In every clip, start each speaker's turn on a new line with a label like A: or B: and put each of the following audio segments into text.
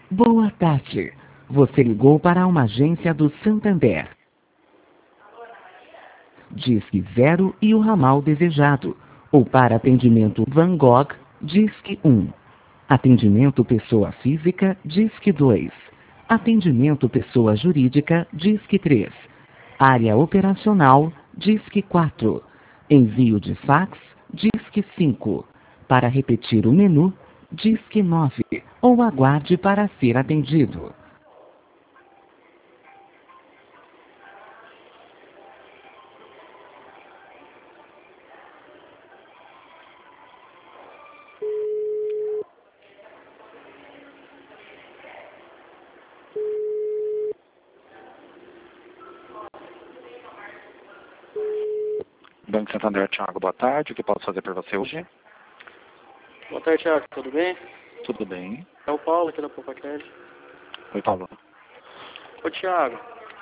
A: Boa tarde. Você ligou para uma agência do Santander. Disque 0 e o ramal desejado. Ou para atendimento Van Gogh, Disque 1. Atendimento pessoa física, Disque 2. Atendimento pessoa jurídica, Disque 3. Área operacional, Disque 4. Envio de fax, Disque 5. Para repetir o menu, Disque 9. Ou aguarde para ser atendido.
B: Banco Santander, Thiago, boa tarde. O que posso fazer por você hoje?
C: Boa tarde, Thiago. Tudo bem?
B: Tudo bem.
C: É o Paulo aqui da Popacred.
B: Oi, Paulo.
C: Ô, Thiago,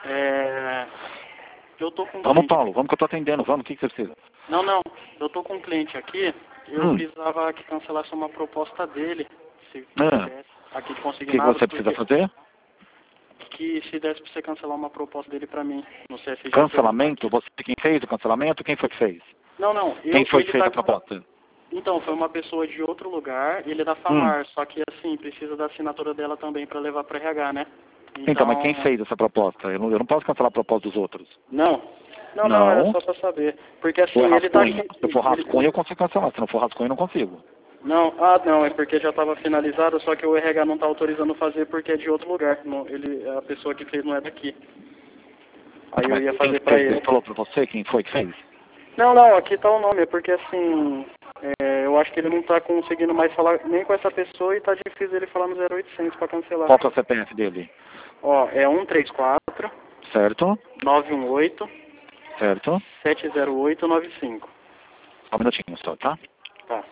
C: eu tô com um
B: Vamos,
C: cliente...
B: Paulo. Vamos que eu tô atendendo. Vamos. O que você precisa?
C: Não. Eu tô com um cliente aqui. Eu precisava que cancelasse uma proposta dele. Se pudesse. Aqui de
B: O
C: conseguir
B: que
C: nada.
B: você precisa fazer?
C: Que se desse pra você cancelar uma proposta dele pra mim. No CSG.
B: Cancelamento? Você quem fez o cancelamento? Quem foi que fez?
C: Não.
B: Quem foi que fez
C: tá...
B: a proposta?
C: Então, foi uma pessoa de outro lugar. Ele é da FAMAR. Só que, assim, precisa da assinatura dela também pra levar pra RH, né?
B: Então, mas quem fez essa proposta? Eu não posso cancelar a proposta dos outros.
C: Não, era só pra saber. Porque assim, ele tá aqui...
B: Se for rascunho, eu consigo cancelar. Se não for rascunho, eu não consigo.
C: Não, é porque já estava finalizado, só que o RH não tá autorizando fazer porque é de outro lugar. Não, a pessoa que fez não é daqui. Aí eu ia fazer pra ele.
B: Ele falou pra você quem foi que fez?
C: Não, aqui tá o nome, é porque assim, eu acho que ele não tá conseguindo mais falar nem com essa pessoa e tá difícil ele falar no 0800 pra cancelar.
B: Qual que é o CPF dele?
C: Ó, é 134...
B: Certo.
C: 918...
B: Certo.
C: 70895.
B: Só um minutinho só, tá?
C: Tá.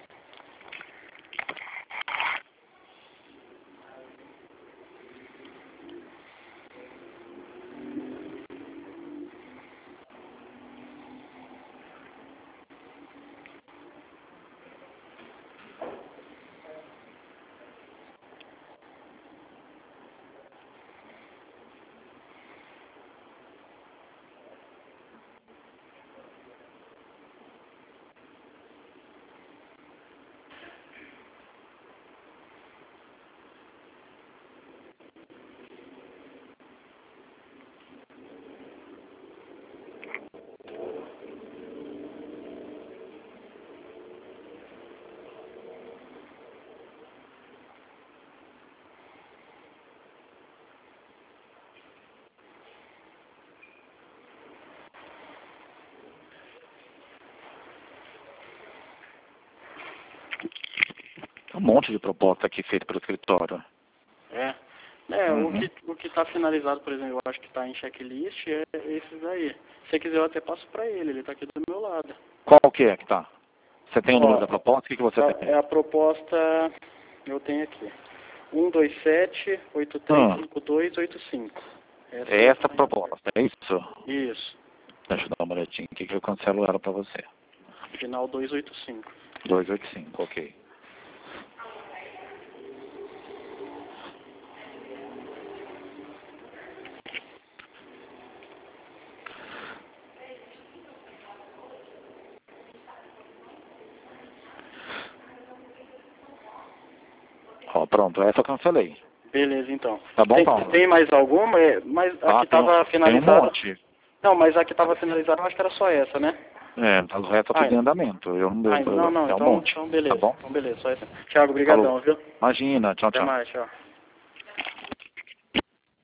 B: Um monte de proposta aqui feita pelo escritório.
C: O que tá finalizado, por exemplo, eu acho que tá em checklist, é esses aí. Se você quiser, eu até passo pra ele tá aqui do meu lado.
B: Qual que é que tá? Você tem o número da proposta? O que você tem?
C: É a proposta, eu tenho aqui, 127-835285.
B: É essa proposta, é isso?
C: Isso.
B: Deixa eu dar uma olhadinha aqui que eu cancelo ela pra você.
C: Final 285.
B: 285, ok. Ó, pronto, essa eu cancelei.
C: Beleza, então.
B: Tá bom, Paulo?
C: Tem mais alguma? Mas aqui tava finalizada.
B: Tem um monte.
C: Não, mas aqui tava finalizada, eu acho que era só essa, né?
B: O resto tá tudo em andamento. Eu não
C: não,
B: é um
C: então,
B: monte.
C: então beleza.
B: Tá bom?
C: Então beleza, só essa. Thiago, obrigadão, viu?
B: Imagina, tchau,
C: Até
B: tchau.
C: mais, tchau.